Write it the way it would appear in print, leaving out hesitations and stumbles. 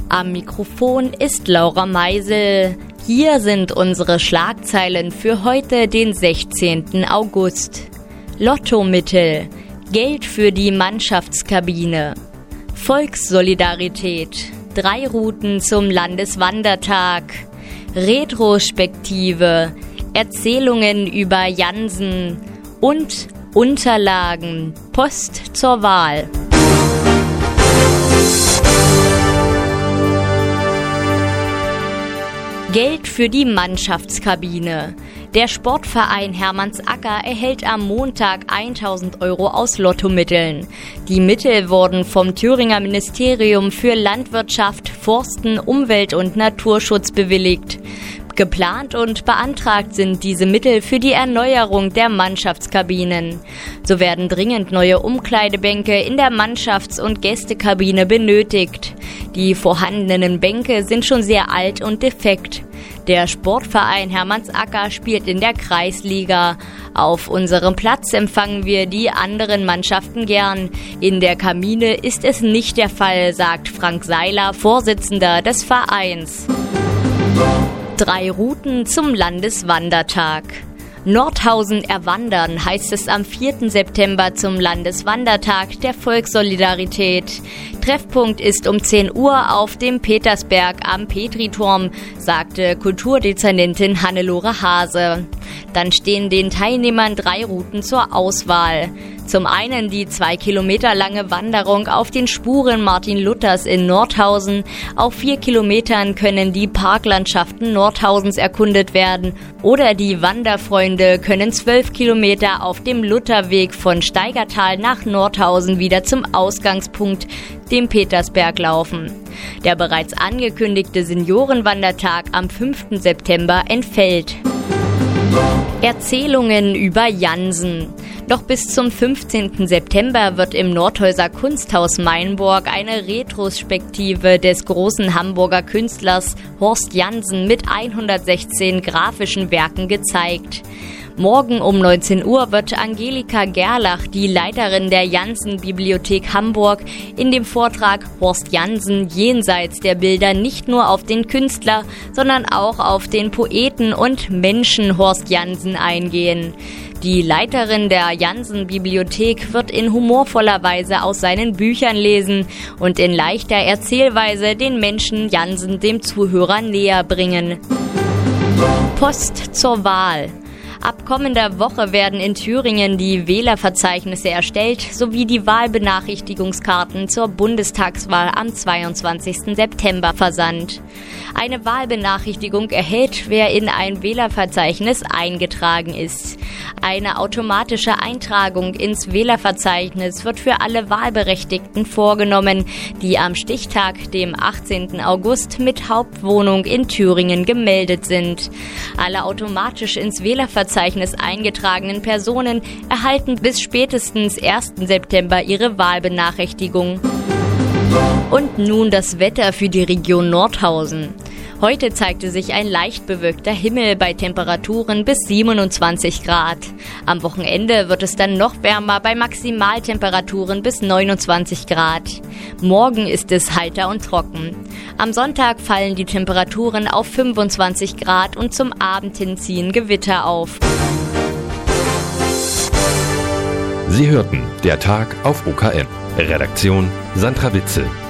Am Mikrofon ist Laura Meisel. Hier sind unsere Schlagzeilen für heute, den 16. August. Lottomittel, Geld für die Mannschaftskabine, Volkssolidarität, 3 Routen zum Landeswandertag, Retrospektive, Erzählungen über Jansen und Unterlagen, Post zur Wahl. Geld für die Mannschaftskabine. Der Sportverein Hermannsacker erhält am Montag 1.000 € aus Lottomitteln. Die Mittel wurden vom Thüringer Ministerium für Landwirtschaft, Forsten, Umwelt und Naturschutz bewilligt. Geplant und beantragt sind diese Mittel für die Erneuerung der Mannschaftskabinen. So werden dringend neue Umkleidebänke in der Mannschafts- und Gästekabine benötigt. Die vorhandenen Bänke sind schon sehr alt und defekt. Der Sportverein Hermannsacker spielt in der Kreisliga. Auf unserem Platz empfangen wir die anderen Mannschaften gern. In der Kabine ist es nicht der Fall, sagt Frank Seiler, Vorsitzender des Vereins. 3 Routen zum Landeswandertag. Nordhausen erwandern, heißt es am 4. September zum Landeswandertag der Volkssolidarität. Treffpunkt ist um 10 Uhr auf dem Petersberg am Petriturm, sagte Kulturdezernentin Hannelore Hase. Dann stehen den Teilnehmern 3 Routen zur Auswahl. Zum einen die 2 Kilometer lange Wanderung auf den Spuren Martin Luthers in Nordhausen. Auf 4 Kilometern können die Parklandschaften Nordhausens erkundet werden. Oder die Wanderfreunde können 12 Kilometer auf dem Lutherweg von Steigertal nach Nordhausen wieder zum Ausgangspunkt, dem Petersberg, laufen. Der bereits angekündigte Seniorenwandertag am 5. September entfällt. Erzählungen über Jansen. Noch bis zum 15. September wird im Nordhäuser Kunsthaus Mainburg eine Retrospektive des großen Hamburger Künstlers Horst Jansen mit 116 grafischen Werken gezeigt. Morgen um 19 Uhr wird Angelika Gerlach, die Leiterin der Jansen-Bibliothek Hamburg, in dem Vortrag Horst Jansen jenseits der Bilder nicht nur auf den Künstler, sondern auch auf den Poeten und Menschen Horst Jansen eingehen. Die Leiterin der Jansen-Bibliothek wird in humorvoller Weise aus seinen Büchern lesen und in leichter Erzählweise den Menschen Jansen dem Zuhörer näher bringen. Post zur Wahl. Ab kommender Woche werden in Thüringen die Wählerverzeichnisse erstellt sowie die Wahlbenachrichtigungskarten zur Bundestagswahl am 22. September versandt. Eine Wahlbenachrichtigung erhält, wer in ein Wählerverzeichnis eingetragen ist. Eine automatische Eintragung ins Wählerverzeichnis wird für alle Wahlberechtigten vorgenommen, die am Stichtag, dem 18. August, mit Hauptwohnung in Thüringen gemeldet sind. Alle automatisch ins Wählerverzeichnis eingetragenen Personen erhalten bis spätestens 1. September ihre Wahlbenachrichtigung. Und nun das Wetter für die Region Nordhausen. Heute zeigte sich ein leicht bewölkter Himmel bei Temperaturen bis 27 Grad. Am Wochenende wird es dann noch wärmer bei Maximaltemperaturen bis 29 Grad. Morgen ist es heiter und trocken. Am Sonntag fallen die Temperaturen auf 25 Grad und zum Abend hin ziehen Gewitter auf. Sie hörten der Tag auf OKM. Redaktion Sandra Witzel.